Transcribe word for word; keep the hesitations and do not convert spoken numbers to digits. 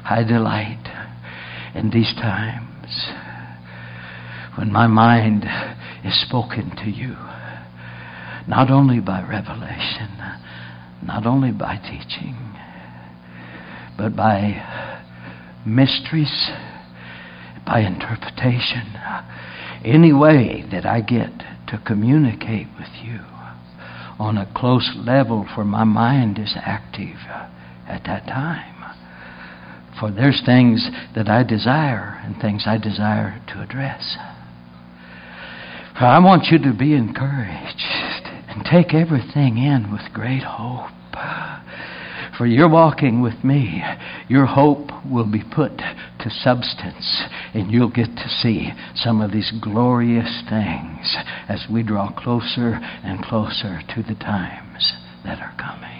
I delight in these times when my mind is spoken to you, not only by revelation, not only by teaching, but by mysteries, by interpretation, any way that I get to communicate with you on a close level, for my mind is active at that time. For there's things that I desire and things I desire to address. For I want you to be encouraged and take everything in with great hope. For you're walking with me. Your hope will be put to substance, and you'll get to see some of these glorious things as we draw closer and closer to the times that are coming.